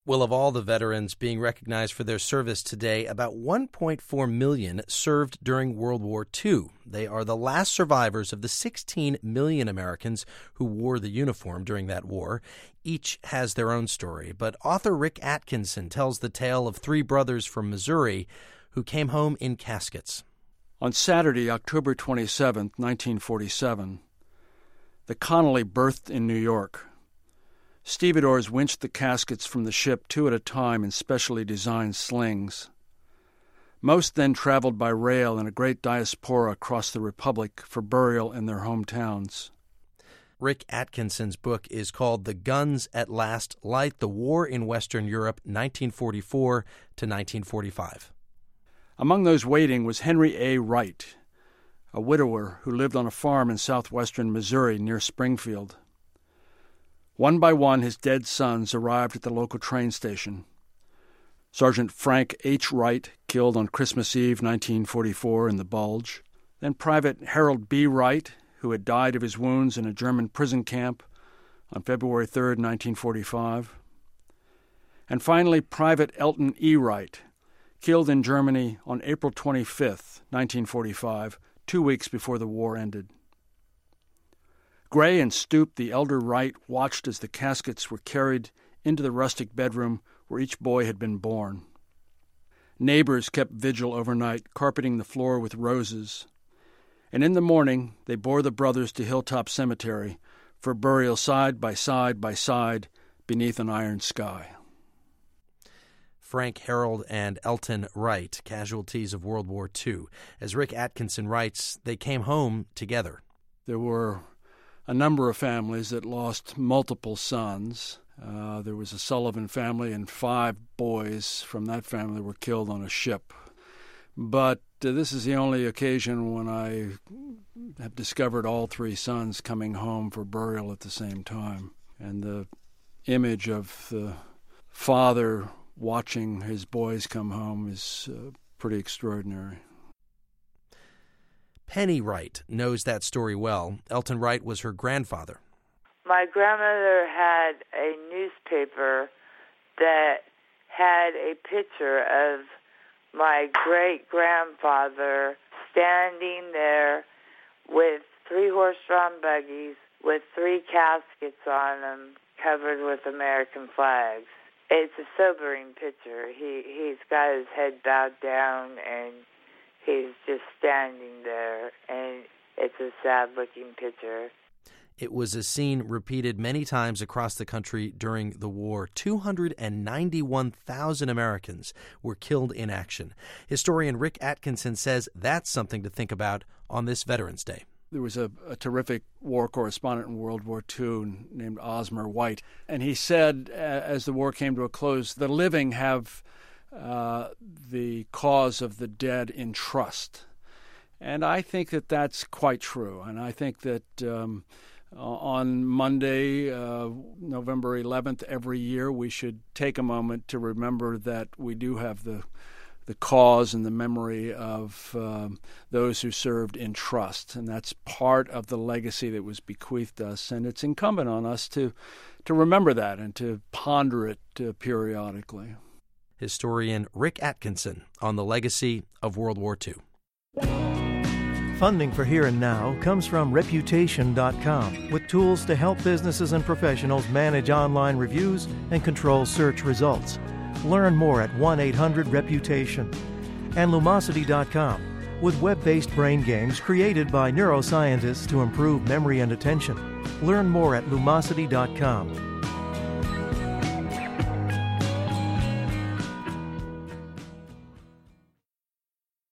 Well, of all the veterans being recognized for their service today, about 1.4 million served during World War II. They are the last survivors of the 16 million Americans who wore the uniform during that war. Each has their own story, but author Rick Atkinson tells the tale of three brothers from Missouri who came home in caskets. On Saturday, October 27, 1947, the Connolly berthed in New York. Stevedores winched the caskets from the ship two at a time in specially designed slings. Most then traveled by rail in a great diaspora across the Republic for burial in their hometowns. Rick Atkinson's book is called The Guns at Last Light, the War in Western Europe, 1944 to 1945. Among those waiting was Henry A. Wright, a widower who lived on a farm in southwestern Missouri near Springfield. One by one, his dead sons arrived at the local train station. Sergeant Frank H. Wright, killed on Christmas Eve, 1944, in the Bulge. Then Private Harold B. Wright, who had died of his wounds in a German prison camp on February 3, 1945. And finally, Private Elton E. Wright, killed in Germany on April 25, 1945, 2 weeks before the war ended. Gray and Stoop, the elder Wright, watched as the caskets were carried into the rustic bedroom where each boy had been born. Neighbors kept vigil overnight, carpeting the floor with roses. And in the morning, they bore the brothers to Hilltop Cemetery for burial side by side beneath an iron sky. Frank, Harold, and Elton Wright, casualties of World War II. As Rick Atkinson writes, they came home together. There were a number of families that lost multiple sons. There was a Sullivan family, and 5 boys from that family were killed on a ship. But this is the only occasion when I have discovered all 3 sons coming home for burial at the same time. And the image of the father watching his boys come home is pretty extraordinary. Penny Wright knows that story well. Elton Wright was her grandfather. My grandmother had a newspaper that had a picture of my great-grandfather standing there with 3 horse-drawn buggies with 3 caskets on them covered with American flags. It's a sobering picture. He's got his head bowed down and he's just standing there, and it's a sad-looking picture. It was a scene repeated many times across the country during the war. 291,000 Americans were killed in action. Historian Rick Atkinson says that's something to think about on this Veterans Day. There was a terrific war correspondent in World War II named Osmer White, and he said, as the war came to a close, the living have the cause of the dead in trust. And I think that that's quite true. And I think that on Monday, November 11th, every year, we should take a moment to remember that we do have the cause and the memory of those who served in trust. And that's part of the legacy that was bequeathed us. And it's incumbent on us to remember that and to ponder it periodically. Historian Rick Atkinson on the legacy of World War II. Funding for Here and Now comes from Reputation.com, with tools to help businesses and professionals manage online reviews and control search results. Learn more at 1-800-REPUTATION. And Lumosity.com, with web-based brain games created by neuroscientists to improve memory and attention. Learn more at Lumosity.com.